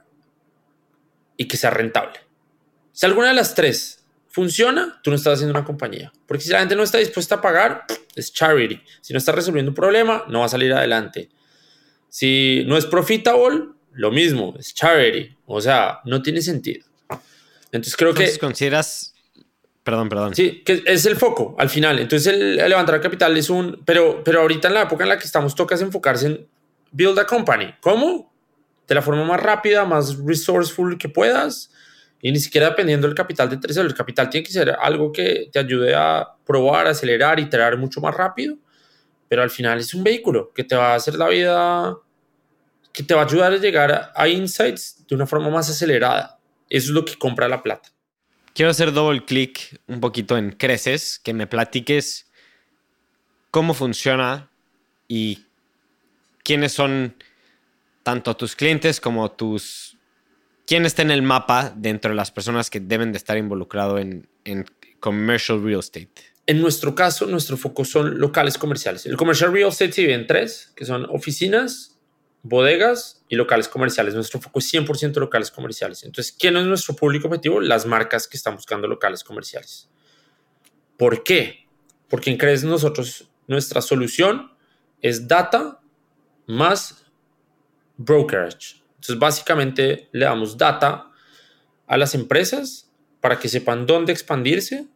y que sea rentable. Si alguna de las tres funciona, tú no estás haciendo una compañía. Porque si la gente no está dispuesta a pagar, es charity. Si no está resolviendo un problema, no va a salir adelante. Si no es profitable, lo mismo, es charity. O sea, no tiene sentido. Entonces creo que consideras... Perdón. Sí, que es el foco al final. Entonces el levantar capital es pero ahorita en la época en la que estamos toca enfocarse en build a company. ¿Cómo? De la forma más rápida, más resourceful que puedas, y ni siquiera dependiendo del capital de terceros. El capital tiene que ser algo que te ayude a probar, acelerar, iterar mucho más rápido, pero al final es un vehículo que te va a hacer la vida, que te va a ayudar a llegar a insights de una forma más acelerada. Eso es lo que compra la plata. Quiero hacer double click un poquito en Creces, que me platiques cómo funciona y quiénes son tanto tus clientes como quién está en el mapa dentro de las personas que deben de estar involucrado en commercial real estate. En nuestro caso, nuestro foco son locales comerciales. El commercial real estate se divide en 3, que son oficinas, bodegas y locales comerciales. Nuestro foco es 100% locales comerciales. Entonces, ¿quién es nuestro público objetivo? Las marcas que están buscando locales comerciales. ¿Por qué? Porque en Creces nuestra solución es data más brokerage. Entonces, básicamente le damos data a las empresas para que sepan dónde expandirse,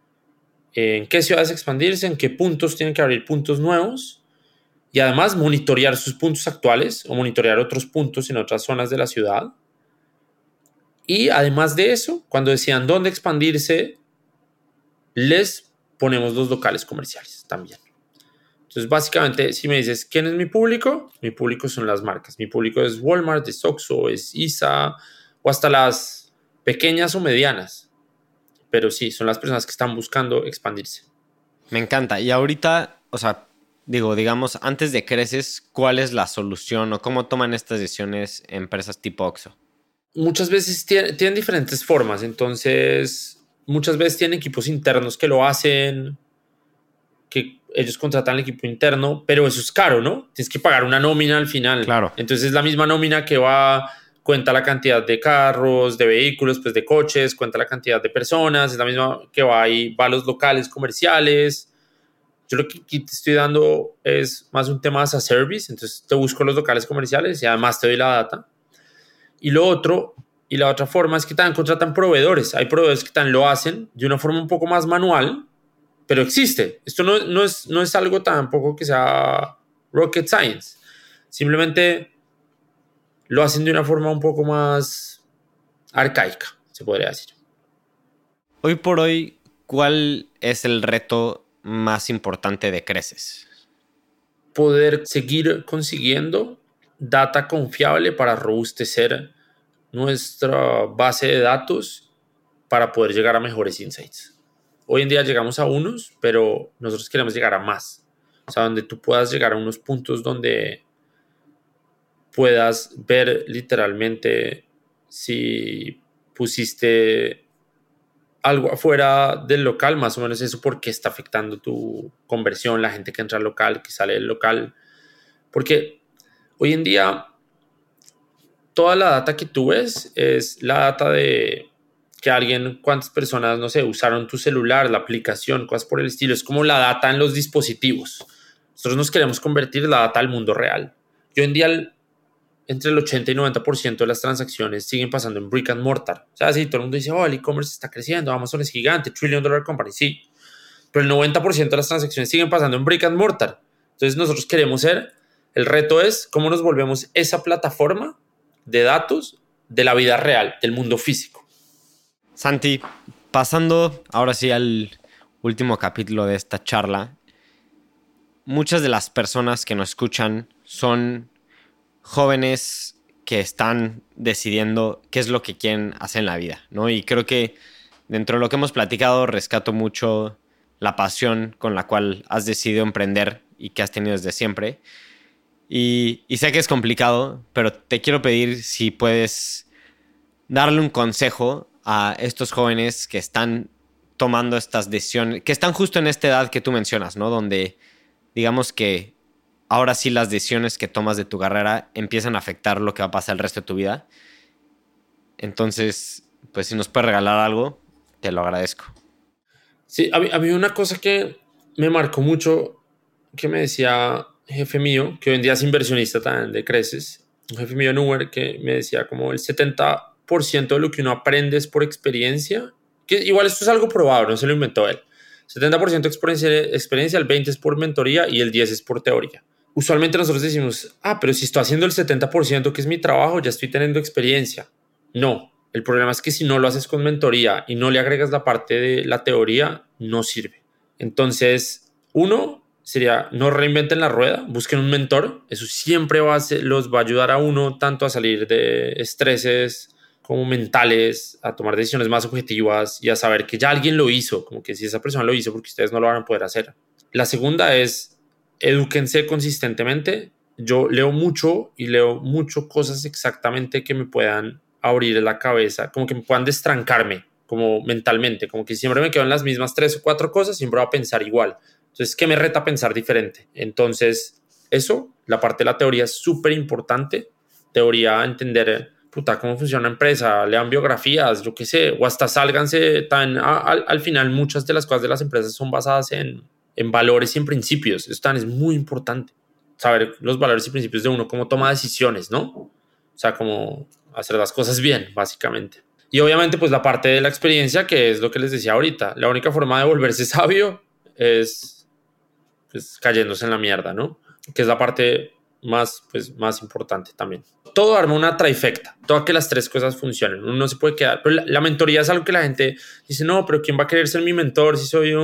en qué ciudades expandirse, en qué puntos tienen que abrir puntos nuevos y además monitorear sus puntos actuales o monitorear otros puntos en otras zonas de la ciudad. Y además de eso, cuando decidan dónde expandirse, les ponemos los locales comerciales también. Entonces, básicamente, si me dices, ¿quién es mi público? Mi público son las marcas. Mi público es Walmart, es Oxxo, es ISA o hasta las pequeñas o medianas. Pero sí, son las personas que están buscando expandirse. Me encanta. Y ahorita, o sea, digamos, antes de Creces, ¿cuál es la solución o cómo toman estas decisiones empresas tipo Oxxo? Muchas veces tienen diferentes formas. Entonces, muchas veces tienen equipos internos que lo hacen, que ellos contratan al equipo interno, pero eso es caro, ¿no? Tienes que pagar una nómina al final. Claro. Entonces, la misma nómina que cuenta la cantidad de carros, de vehículos, pues de coches, cuenta la cantidad de personas, es la misma que va a los locales comerciales. Yo lo que aquí te estoy dando es más un tema as a service, entonces te busco los locales comerciales y además te doy la data. Y la otra forma es que también contratan proveedores. Hay proveedores que también lo hacen de una forma un poco más manual, pero existe. Esto no es algo tampoco que sea rocket science. Simplemente lo hacen de una forma un poco más arcaica, se podría decir. Hoy por hoy, ¿cuál es el reto más importante de Creces? Poder seguir consiguiendo data confiable para robustecer nuestra base de datos para poder llegar a mejores insights. Hoy en día llegamos a unos, pero nosotros queremos llegar a más. O sea, donde tú puedas llegar a unos puntos donde puedas ver literalmente si pusiste algo afuera del local, más o menos eso, porque está afectando tu conversión, la gente que entra al local, que sale del local. Porque hoy en día toda la data que tú ves es la data de que cuántas personas, no sé, usaron tu celular, la aplicación, cosas por el estilo. Es como la data en los dispositivos. Nosotros nos queremos convertir la data al mundo real. Y hoy en día entre el 80 y 90% de las transacciones siguen pasando en brick and mortar. O sea, sí, todo el mundo dice, el e-commerce está creciendo, Amazon es gigante, $1 trillion company, sí. Pero el 90% de las transacciones siguen pasando en brick and mortar. Entonces nosotros queremos el reto es cómo nos volvemos esa plataforma de datos de la vida real, del mundo físico. Santi, pasando ahora sí al último capítulo de esta charla, muchas de las personas que nos escuchan son jóvenes que están decidiendo qué es lo que quieren hacer en la vida, ¿no? Y creo que dentro de lo que hemos platicado rescato mucho la pasión con la cual has decidido emprender y que has tenido desde siempre. Y sé que es complicado, pero te quiero pedir si puedes darle un consejo a estos jóvenes que están tomando estas decisiones, que están justo en esta edad que tú mencionas, ¿no? Donde digamos que ahora sí las decisiones que tomas de tu carrera empiezan a afectar lo que va a pasar el resto de tu vida. Entonces, pues si nos puedes regalar algo, te lo agradezco. Sí, a mí una cosa que me marcó mucho, que me decía jefe mío, que hoy en día es inversionista también de Creces, un jefe mío en Uber, que me decía como el 70% de lo que uno aprende es por experiencia, que igual esto es algo probado, no se lo inventó él. 70% experiencia, el 20% es por mentoría y el 10% es por teoría. Usualmente nosotros decimos, pero si estoy haciendo el 70% que es mi trabajo, ya estoy teniendo experiencia. No, el problema es que si no lo haces con mentoría y no le agregas la parte de la teoría, no sirve. Entonces, uno sería no reinventen la rueda, busquen un mentor. Eso siempre los va a ayudar a uno tanto a salir de estreses como mentales, a tomar decisiones más objetivas y a saber que ya alguien lo hizo, como que si esa persona lo hizo, porque ustedes no lo van a poder hacer. La segunda es, edúquense consistentemente. Yo leo mucho cosas exactamente que me puedan abrir la cabeza, como que me puedan destrancarme, como mentalmente, como que siempre me quedo en las mismas 3 o 4 cosas, siempre voy a pensar igual. Entonces, ¿qué me reta a pensar diferente? Entonces, eso, la parte de la teoría es súper importante. Teoría, entender cómo funciona una empresa, lean biografías, yo qué sé, o hasta sálganse al final muchas de las cosas de las empresas son basadas en valores y en principios. Eso también es muy importante, saber los valores y principios de uno, cómo toma decisiones, ¿no? O sea, cómo hacer las cosas bien, básicamente. Y obviamente, pues la parte de la experiencia, que es lo que les decía ahorita, la única forma de volverse sabio es pues, cayéndose en la mierda, ¿no? Que es la parte más importante también. Todo arma una trifecta, todas que las 3 cosas funcionen. Uno no se puede quedar, pero la mentoría es algo que la gente dice, no, pero ¿quién va a querer ser mi mentor si soy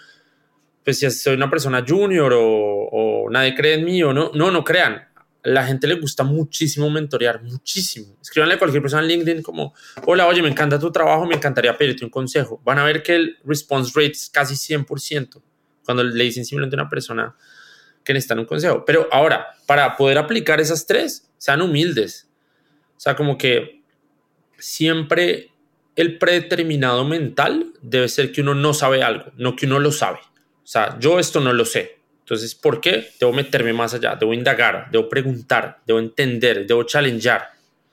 si soy una persona junior o nadie cree en mí o no? No crean. La gente le gusta muchísimo mentorear, muchísimo. Escríbanle a cualquier persona en LinkedIn como, hola, oye, me encanta tu trabajo, me encantaría pedirte un consejo. Van a ver que el response rate es casi 100% cuando le dicen simplemente a una persona que necesitan un consejo. Pero ahora, para poder aplicar esas 3, sean humildes. O sea, como que siempre el predeterminado mental debe ser que uno no sabe algo, no que uno lo sabe. O sea, yo esto no lo sé. Entonces, ¿por qué? Debo meterme más allá, debo indagar, debo preguntar, debo entender, debo challengear.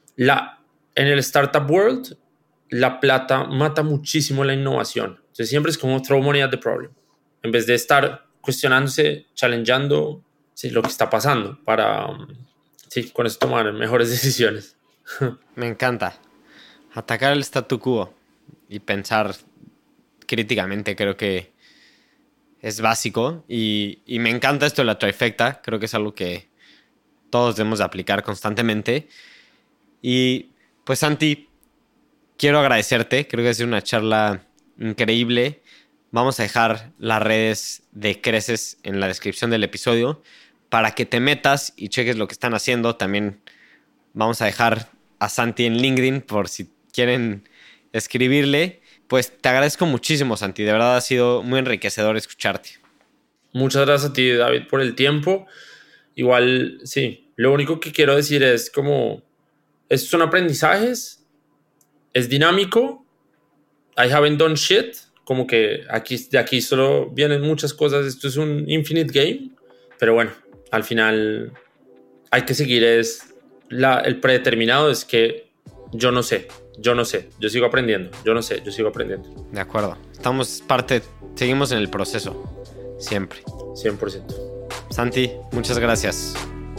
En el startup world, la plata mata muchísimo la innovación. Entonces, siempre es como throw money at the problem. En vez de estar cuestionándose, challengeando lo que está pasando para, con eso tomar mejores decisiones. Me encanta. Atacar el statu quo y pensar críticamente creo que es básico y me encanta esto de la trifecta. Creo que es algo que todos debemos de aplicar constantemente. Y pues Santi, quiero agradecerte. Creo que ha sido una charla increíble. Vamos a dejar las redes de Creces en la descripción del episodio para que te metas y cheques lo que están haciendo. También vamos a dejar a Santi en LinkedIn por si quieren escribirle. Pues te agradezco muchísimo, Santi. De verdad ha sido muy enriquecedor escucharte. Muchas gracias a ti, David, por el tiempo. Igual, sí, lo único que quiero decir es como, estos son aprendizajes, es dinámico, I haven't done shit, como que de aquí solo vienen muchas cosas, esto es un infinite game, pero bueno, al final hay que seguir, el predeterminado es que yo no sé, yo sigo aprendiendo, yo sigo aprendiendo. De acuerdo, seguimos en el proceso, siempre. 100%. Santi, muchas gracias.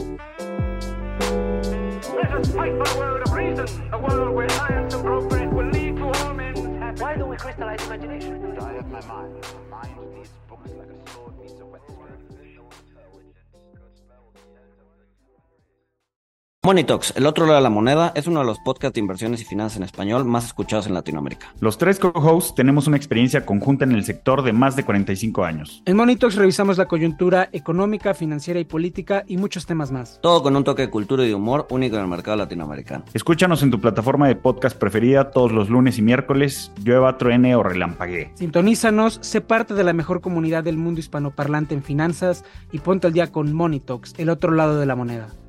Money Talks, el otro lado de la moneda, es uno de los podcasts de inversiones y finanzas en español más escuchados en Latinoamérica. Los 3 co-hosts tenemos una experiencia conjunta en el sector de más de 45 años. En Money Talks revisamos la coyuntura económica, financiera y política y muchos temas más. Todo con un toque de cultura y de humor único en el mercado latinoamericano. Escúchanos en tu plataforma de podcast preferida todos los lunes y miércoles, llueva, truene o relampaguee. Sintonízanos, sé parte de la mejor comunidad del mundo hispanoparlante en finanzas y ponte al día con Money Talks, el otro lado de la moneda.